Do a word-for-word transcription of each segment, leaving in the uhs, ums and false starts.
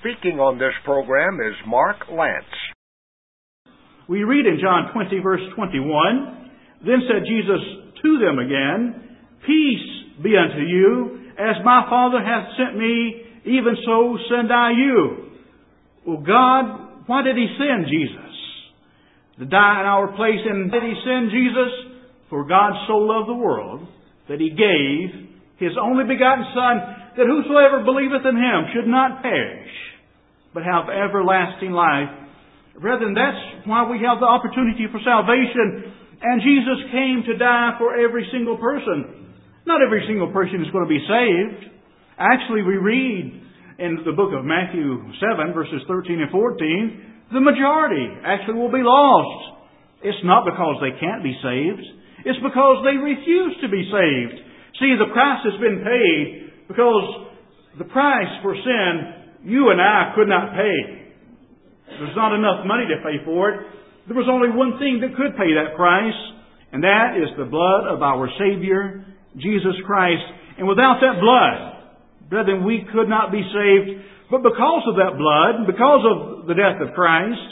Speaking on this program is Mark Lance. We read in John twenty, verse twenty-one, Then said Jesus to them again, Peace be unto you, as my Father hath sent me, even so send I you. Well, God, why did He send Jesus? To die in our place. And did He send Jesus? For God so loved the world that He gave His only begotten Son, that whosoever believeth in Him should not perish, but have everlasting life. Brethren, that's why we have the opportunity for salvation. And Jesus came to die for every single person. Not every single person is going to be saved. Actually, we read in the book of Matthew seven, verses thirteen and fourteen, the majority actually will be lost. It's not because they can't be saved. It's because they refuse to be saved. See, the price has been paid because the price for sin you and I could not pay. There's not enough money to pay for it. There was only one thing that could pay that price, and that is the blood of our Savior, Jesus Christ. And without that blood, brethren, we could not be saved. But because of that blood, because of the death of Christ,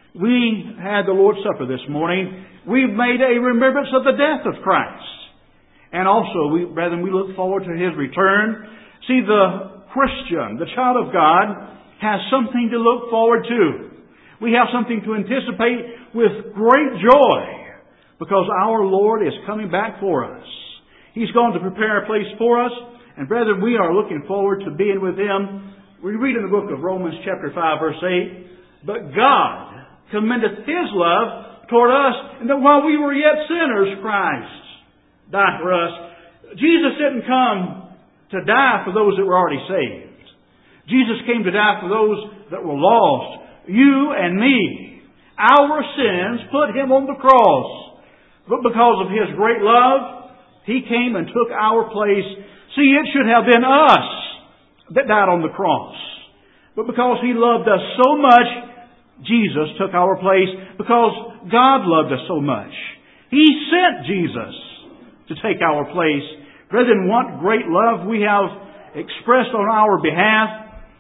we had the Lord's Supper this morning. We've made a remembrance of the death of Christ. And also, we, brethren, we look forward to His return. See, the Christian, the child of God, has something to look forward to. We have something to anticipate with great joy, because our Lord is coming back for us. He's going to prepare a place for us. And brethren, we are looking forward to being with Him. We read in the book of Romans chapter five, verse eight, But God commendeth His love toward us, and that while we were yet sinners, Christ died for us. Jesus didn't come to die for those that were already saved. Jesus came to die for those that were lost. You and me. Our sins put Him on the cross. But because of His great love, He came and took our place. See, it should have been us that died on the cross. But because He loved us so much, Jesus took our place. Because God loved us so much, He sent Jesus to take our place. Brethren, what great love we have expressed on our behalf.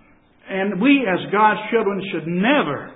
And we as God's children should never,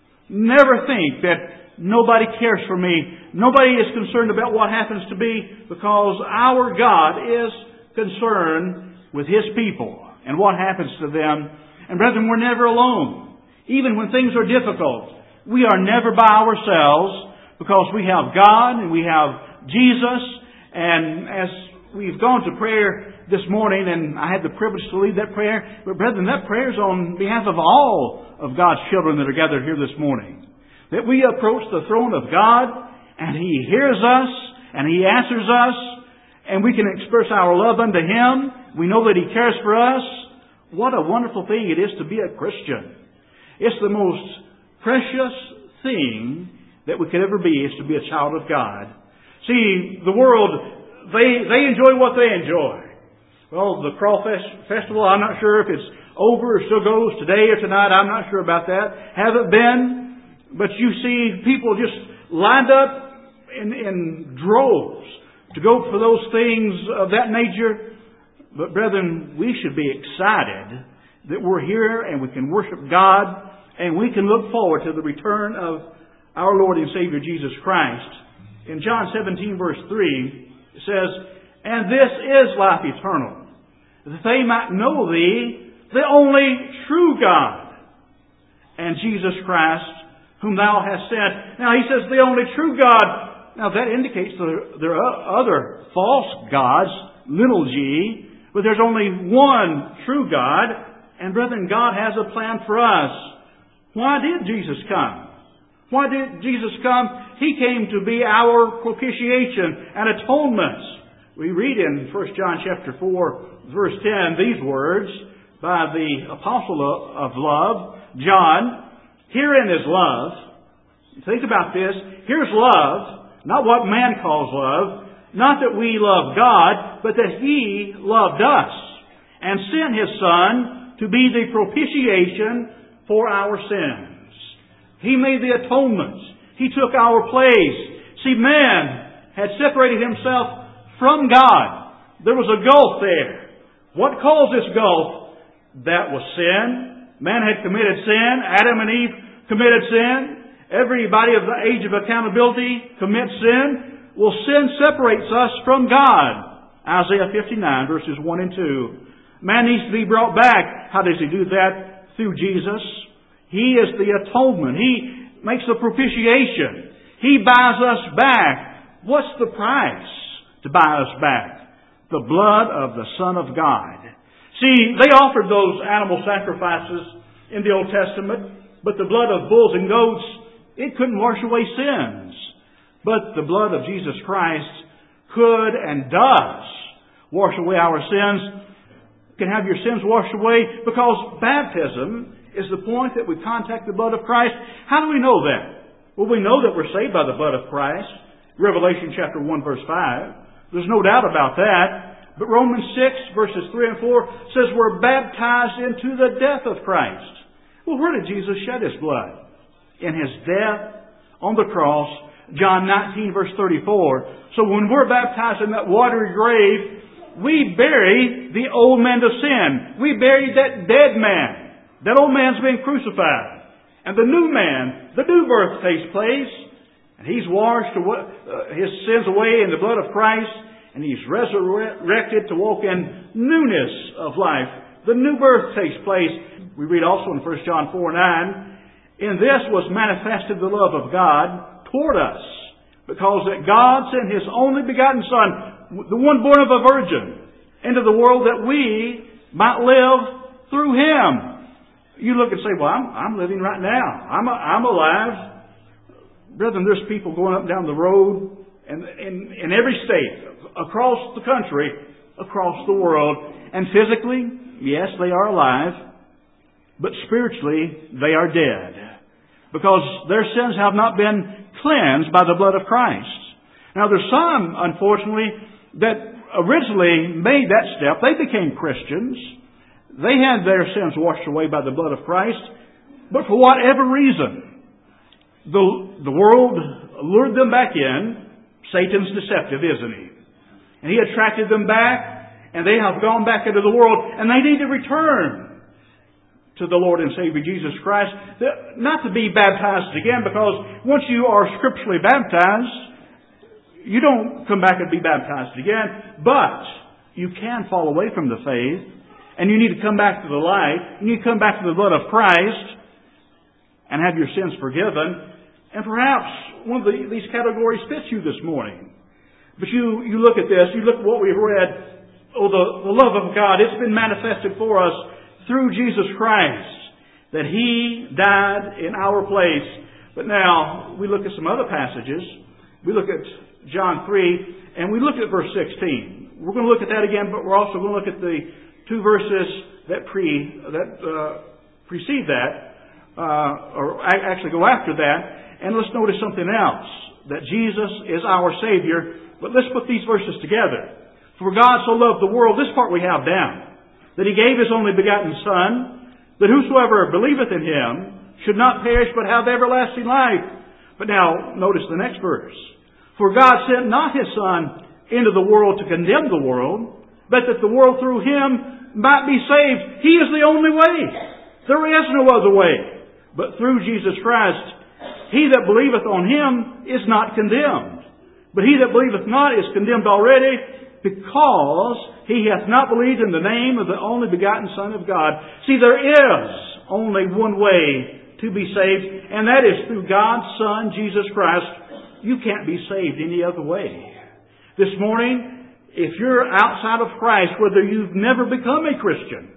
never think that nobody cares for me. Nobody is concerned about what happens to me, because our God is concerned with His people and what happens to them. And brethren, we're never alone. Even when things are difficult, we are never by ourselves, because we have God and we have Jesus. And as we've gone to prayer this morning, and I had the privilege to lead that prayer, but brethren, that prayer is on behalf of all of God's children that are gathered here this morning. That we approach the throne of God, and He hears us, and He answers us, and we can express our love unto Him. We know that He cares for us. What a wonderful thing it is to be a Christian. It's the most precious thing that we could ever be, is to be a child of God. See, the world, they, they enjoy what they enjoy. Well, the Crawl Fest, Festival, I'm not sure if it's over or still goes today or tonight. I'm not sure about that. Haven't been. But you see people just lined up in, in droves to go for those things of that nature. But brethren, we should be excited that we're here and we can worship God, and we can look forward to the return of our Lord and Savior Jesus Christ. In John seventeen, verse three, it says, And this is life eternal, that they might know Thee, the only true God, and Jesus Christ, whom Thou hast sent. Now He says, the only true God. Now that indicates that there are other false gods, little g, but there's only one true God. And brethren, God has a plan for us. Why did Jesus come? Why did Jesus come? He came to be our propitiation and atonement. We read in First John chapter four, verse ten, these words by the apostle of love, John. Herein is love. Think about this. Here's love, not what man calls love. Not that we love God, but that He loved us and sent His Son to be the propitiation for our sins. He made the atonement. He took our place. See, man had separated himself from God. There was a gulf there. What caused this gulf? That was sin. Man had committed sin. Adam and Eve committed sin. Everybody of the age of accountability commits sin. Well, sin separates us from God. Isaiah fifty-nine, verses one and two. Man needs to be brought back. How does He do that? Through Jesus. He is the atonement. He makes the propitiation. He buys us back. What's the price to buy us back? The blood of the Son of God. See, they offered those animal sacrifices in the Old Testament, but the blood of bulls and goats, it couldn't wash away sins. But the blood of Jesus Christ could and does wash away our sins. You can have your sins washed away because baptism is the point that we contact the blood of Christ. How do we know that? Well, we know that we're saved by the blood of Christ. Revelation chapter one, verse five. There's no doubt about that. But Romans six, verses three and four says we're baptized into the death of Christ. Well, where did Jesus shed His blood? In His death on the cross. John nineteen, verse thirty-four. So when we're baptized in that watery grave, we bury the old man of sin. We bury that dead man. That old man's been crucified. And the new man, the new birth takes place. And he's washed his sins away in the blood of Christ. And he's resurrected to walk in newness of life. The new birth takes place. We read also in First John four nine, in this was manifested the love of God toward us, because that God sent His only begotten Son, the one born of a virgin, into the world that we might live through Him. You look and say, well, I'm, I'm living right now. I'm, a, I'm alive. Brethren, there's people going up and down the road and in, in every state, across the country, across the world. And physically, yes, they are alive. But spiritually, they are dead. Because their sins have not been cleansed by the blood of Christ. Now, there's some, unfortunately, that originally made that step. They became Christians. They had their sins washed away by the blood of Christ. But for whatever reason, the, the world lured them back in. Satan's deceptive, isn't he? And he attracted them back, and they have gone back into the world, and they need to return to the Lord and Savior Jesus Christ. Not to be baptized again, because once you are scripturally baptized, you don't come back and be baptized again. But you can fall away from the faith, and you need to come back to the light. You need to come back to the blood of Christ and have your sins forgiven. And perhaps one of the, these categories fits you this morning. But you, you look at this, you look at what we've read. Oh, the, the love of God, it's been manifested for us through Jesus Christ, that He died in our place. But now, we look at some other passages. We look at John three, and we look at verse sixteen. We're going to look at that again, but we're also going to look at the two verses that pre that uh, precede that, uh, or actually go after that. And let's notice something else, that Jesus is our Savior. But let's put these verses together. For God so loved the world, this part we have down, that He gave His only begotten Son, that whosoever believeth in Him should not perish but have everlasting life. But now, notice the next verse. For God sent not His Son into the world to condemn the world, but that the world through Him might be saved. He is the only way. There is no other way. But through Jesus Christ, he that believeth on Him is not condemned. But he that believeth not is condemned already, because he hath not believed in the name of the only begotten Son of God. See, there is only one way to be saved, and that is through God's Son, Jesus Christ. You can't be saved any other way. This morning, if you're outside of Christ, whether you've never become a Christian,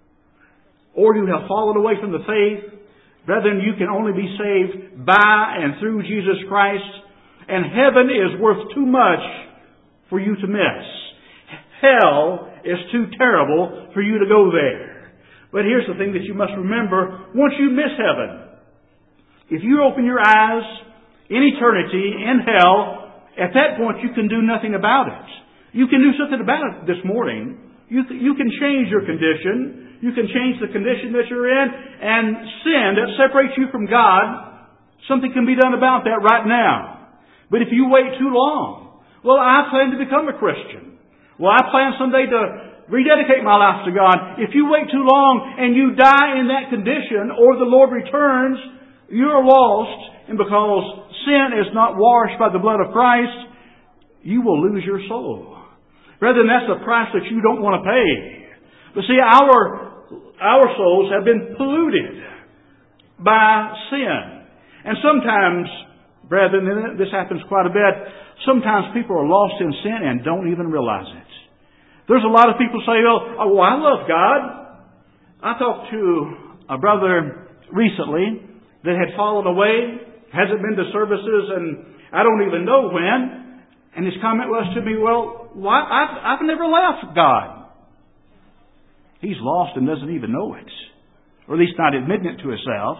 or you have fallen away from the faith, brethren, you can only be saved by and through Jesus Christ. And heaven is worth too much for you to miss. Hell is too terrible for you to go there. But here's the thing that you must remember. Once you miss heaven, if you open your eyes in eternity, in hell, at that point you can do nothing about it. You can do something about it this morning. You, you can change your condition. You can change the condition that you're in. And sin that separates you from God, something can be done about that right now. But if you wait too long, well, I plan to become a Christian. Well, I plan someday to, rededicate my life to God. If you wait too long and you die in that condition, or the Lord returns, you're lost. And because sin is not washed by the blood of Christ, you will lose your soul. Brethren, that's the price that you don't want to pay. But see, our our souls have been polluted by sin. And sometimes, brethren, and this happens quite a bit, sometimes people are lost in sin and don't even realize it. There's a lot of people say, oh, well, I love God. I talked to a brother recently that had fallen away, hasn't been to services, and I don't even know when. And his comment was to me, well, why? I've, I've never left God. He's lost and doesn't even know it. Or at least not admitting it to himself.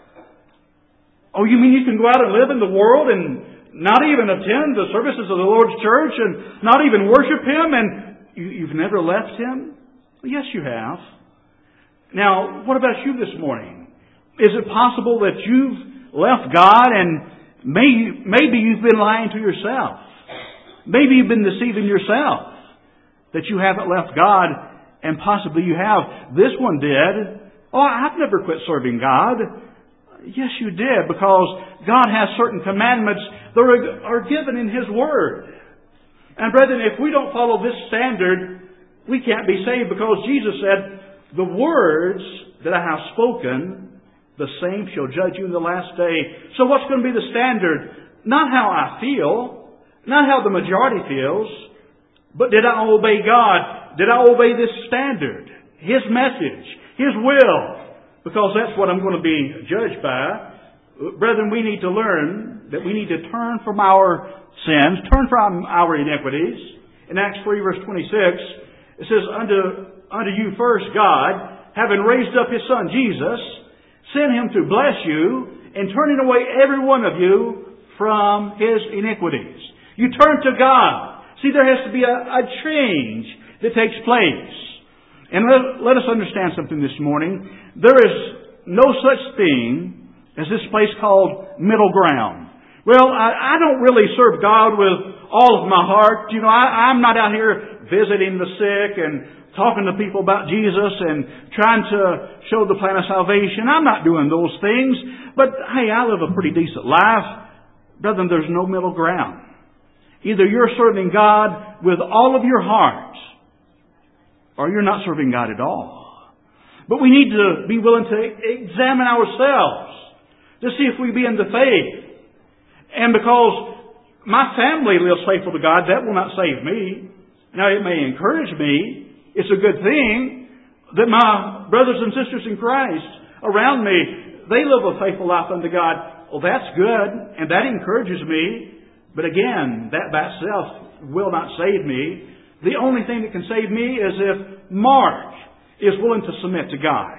Oh, you mean you can go out and live in the world and not even attend the services of the Lord's church and not even worship Him, and you, you've never left Him? Well, yes, you have. Now, what about you this morning? Is it possible that you've left God and may, maybe you've been lying to yourself? Maybe you've been deceiving yourself that you haven't left God, and possibly you have. This one did. Oh, I've never quit serving God. Yes, you did, because God has certain commandments that are given in His Word. And brethren, if we don't follow this standard, we can't be saved, because Jesus said, the words that I have spoken, the same shall judge you in the last day. So what's going to be the standard? Not how I feel, not how the majority feels, but did I obey God? Did I obey this standard? His message, His will? Because that's what I'm going to be judged by. Brethren, we need to learn that we need to turn from our sins, turn from our iniquities. In Acts three verse twenty-six, it says, Unto, unto you first God, having raised up His Son Jesus, sent Him to bless you, and turning away every one of you from his iniquities. You turn to God. See, there has to be a, a change that takes place. And let, let us understand something this morning. There is no such thing as this place called middle ground. Well, I, I don't really serve God with all of my heart. You know, I, I'm not out here visiting the sick and talking to people about Jesus and trying to show the plan of salvation. I'm not doing those things. But, hey, I live a pretty decent life. Brethren, there's no middle ground. Either you're serving God with all of your heart, or you're not serving God at all. But we need to be willing to examine ourselves to see if we be in the faith. And because my family lives faithful to God, that will not save me. Now, it may encourage me. It's a good thing that my brothers and sisters in Christ around me, they live a faithful life unto God. Well, that's good, and that encourages me. But again, that by itself will not save me. The only thing that can save me is if Mark is willing to submit to God.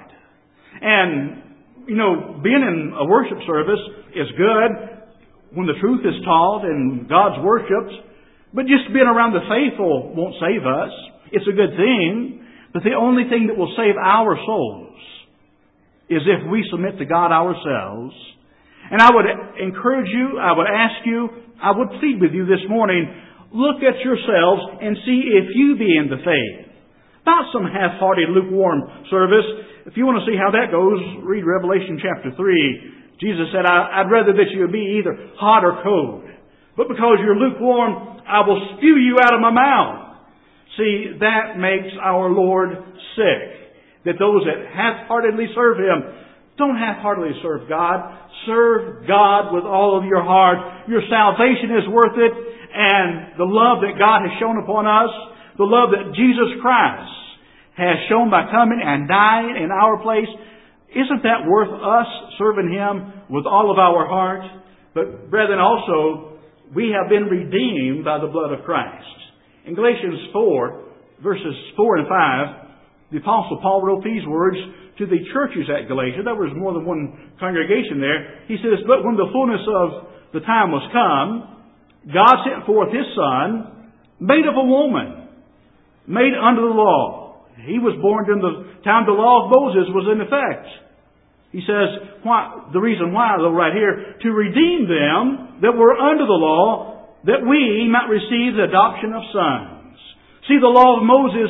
And, you know, being in a worship service is good when the truth is taught and God's worshipped. But just being around the faithful won't save us. It's a good thing. But the only thing that will save our souls is if we submit to God ourselves. And I would encourage you, I would ask you, I would plead with you this morning, look at yourselves and see if you be in the faith. Not some half-hearted, lukewarm service. If you want to see how that goes, read Revelation chapter three. Jesus said, I'd rather that you be either hot or cold. But because you're lukewarm, I will spew you out of my mouth. See, that makes our Lord sick. That those that half-heartedly serve Him, don't half-heartedly serve God. Serve God with all of your heart. Your salvation is worth it. And the love that God has shown upon us, the love that Jesus Christ has shown by coming and dying in our place, isn't that worth us serving Him with all of our heart? But brethren, also, we have been redeemed by the blood of Christ. In Galatians four, verses four and five, the Apostle Paul wrote these words to the churches at Galatia. There was more than one congregation there. He says, But when the fullness of the time was come, God sent forth His Son, made of a woman, made under the law. He was born during the time the law of Moses was in effect. He says, why, the reason why, though, right here, to redeem them that were under the law, that we might receive the adoption of sons. See, the law of Moses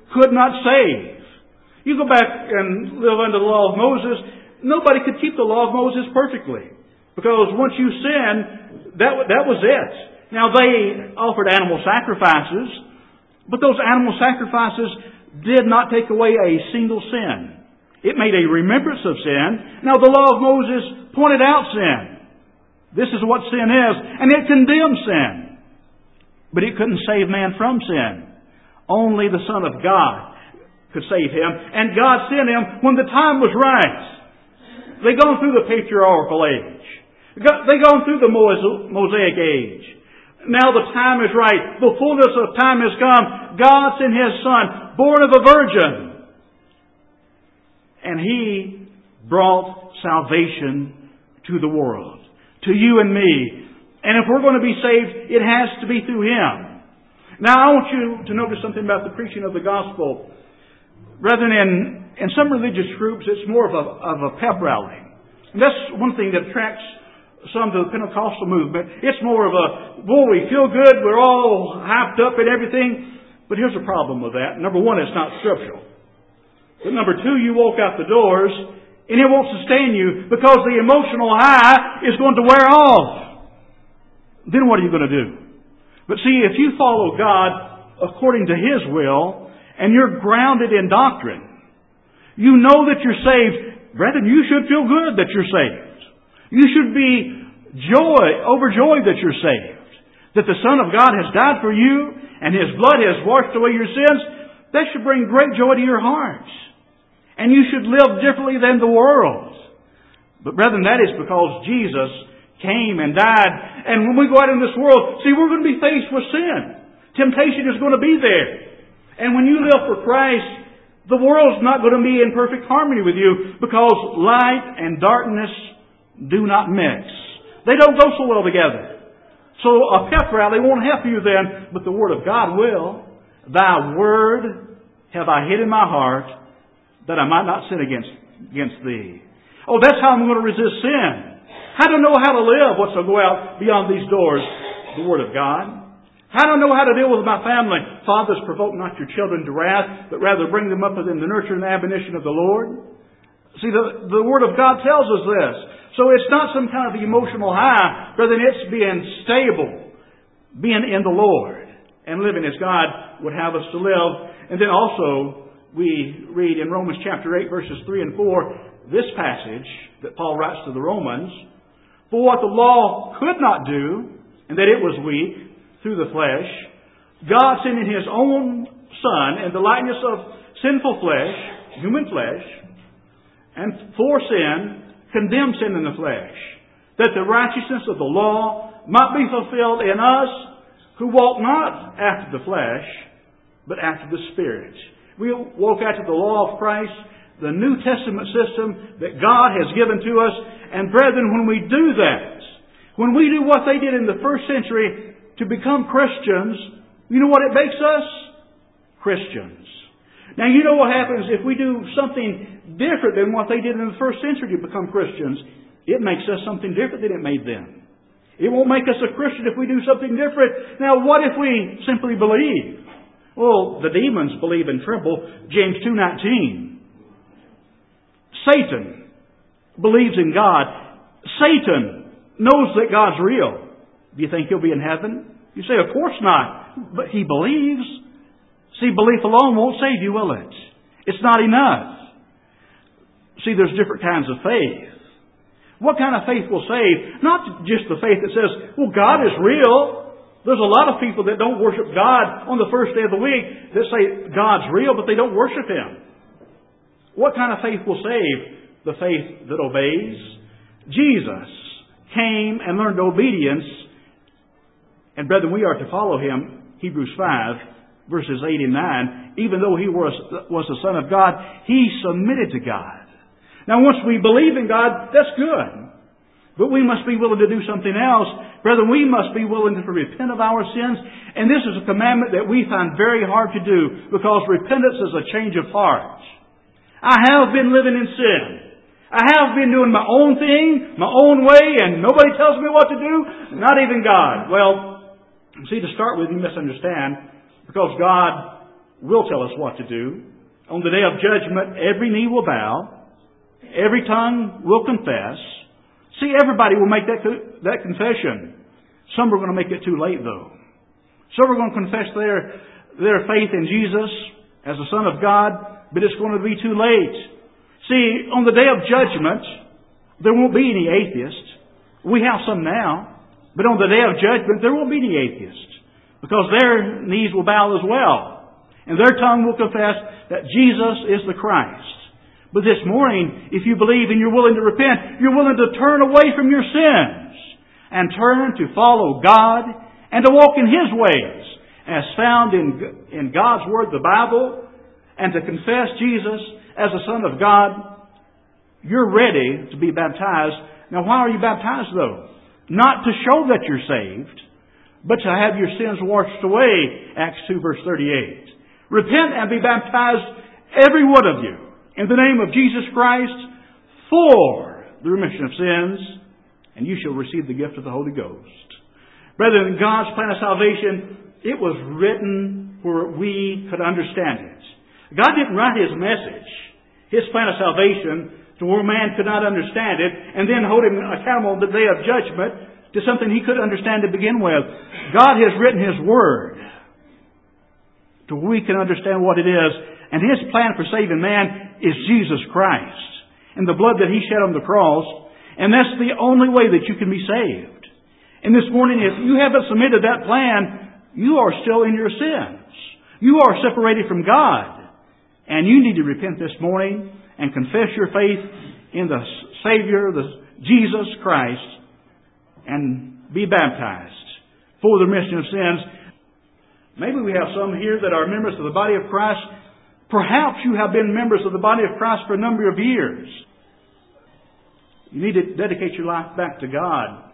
could not save. You go back and live under the law of Moses, nobody could keep the law of Moses perfectly. Because once you sin, that, that was it. Now they offered animal sacrifices, but those animal sacrifices did not take away a single sin. It made a remembrance of sin. Now the law of Moses pointed out sin. This is what sin is, and it condemned sin. But it couldn't save man from sin. Only the Son of God could save him, and God sent him when the time was right. They've gone through the patriarchal age. They've gone through the Mosaic age. Now the time is right. The fullness of time has come. God sent His Son, born of a virgin. And He brought salvation to the world, to you and me. And if we're going to be saved, it has to be through Him. Now I want you to notice something about the preaching of the gospel. Rather than in, in some religious groups, it's more of a, of a pep rally. And that's one thing that attracts some to the Pentecostal movement. It's more of a, boy, we feel good, we're all hyped up and everything. But here's a problem with that. Number one, it's not scriptural. But number two, you walk out the doors and it won't sustain you because the emotional high is going to wear off. Then what are you going to do? But see, if you follow God according to His will and you're grounded in doctrine, you know that you're saved. Brethren, you should feel good that you're saved. You should be joy, overjoyed that you're saved. That the Son of God has died for you and His blood has washed away your sins. That should bring great joy to your hearts. And you should live differently than the world. But brethren, that is because Jesus came and died. And when we go out in this world, see, we're going to be faced with sin. Temptation is going to be there. And when you live for Christ, the world's not going to be in perfect harmony with you because light and darkness do not mix. They don't go so well together. So a pep rally won't help you then, but the Word of God will. Thy Word have I hid in my heart that I might not sin against, against Thee. Oh, that's how I'm going to resist sin. How to know how to live once I go out beyond these doors? The Word of God. How do I know how to deal with my family? Fathers, provoke not your children to wrath, but rather bring them up within the nurture and admonition of the Lord. See, the, the Word of God tells us this. So it's not some kind of emotional high, rather than it's being stable, being in the Lord, and living as God would have us to live. And then also, we read in Romans chapter eight, verses three and four, this passage that Paul writes to the Romans, for what the law could not do, and that it was weak, through the flesh, God sending His own Son in the likeness of sinful flesh, human flesh, and for sin, condemned sin in the flesh, that the righteousness of the law might be fulfilled in us who walk not after the flesh, but after the Spirit. We walk after the law of Christ, the New Testament system that God has given to us. And brethren, when we do that, when we do what they did in the first century, to become Christians, you know what it makes us? Christians. Now you know what happens if we do something different than what they did in the first century to become Christians. It makes us something different than it made them. It won't make us a Christian if we do something different. Now what if we simply believe? Well, the demons believe and tremble. James two nineteen. Satan believes in God. Satan knows that God's real. Do you think he'll be in heaven? You say, of course not. But he believes. See, belief alone won't save you, will it? It's not enough. See, there's different kinds of faith. What kind of faith will save? Not just the faith that says, well, God is real. There's a lot of people that don't worship God on the first day of the week that say God's real, but they don't worship Him. What kind of faith will save? The faith that obeys. Jesus came and learned obedience. And brethren, we are to follow Him. Hebrews five, verses eight and nine. Even though He was, was the Son of God, He submitted to God. Now once we believe in God, that's good. But we must be willing to do something else. Brethren, we must be willing to repent of our sins. And this is a commandment that we find very hard to do, because repentance is a change of heart. I have been living in sin. I have been doing my own thing, my own way, and nobody tells me what to do, not even God. Well, see, to start with, you misunderstand, because God will tell us what to do. On the day of judgment, every knee will bow. Every tongue will confess. See, everybody will make that, that confession. Some are going to make it too late, though. Some are going to confess their, their faith in Jesus as the Son of God, but it's going to be too late. See, on the day of judgment, there won't be any atheists. We have some now. But on the day of judgment, there won't be any atheists. Because their knees will bow as well. And their tongue will confess that Jesus is the Christ. But this morning, if you believe and you're willing to repent, you're willing to turn away from your sins and turn to follow God and to walk in His ways as found in, in God's Word, the Bible, and to confess Jesus as the Son of God, you're ready to be baptized. Now, why are you baptized, though? Not to show that you're saved, but to have your sins washed away, Acts two verse thirty-eight. Repent and be baptized, every one of you, in the name of Jesus Christ, for the remission of sins, and you shall receive the gift of the Holy Ghost. Brethren, God's plan of salvation, it was written where we could understand it. God didn't write His message, His plan of salvation, to where man could not understand it, and then hold him accountable on the day of judgment to something he couldn't understand to begin with. God has written His Word to where we can understand what it is. And His plan for saving man is Jesus Christ and the blood that He shed on the cross. And that's the only way that you can be saved. And this morning, if you haven't submitted that plan, you are still in your sins. You are separated from God. And you need to repent this morning and confess your faith in the Savior, the Jesus Christ, and be baptized for the remission of sins. Maybe we have some here that are members of the body of Christ. Perhaps you have been members of the body of Christ for a number of years. You need to dedicate your life back to God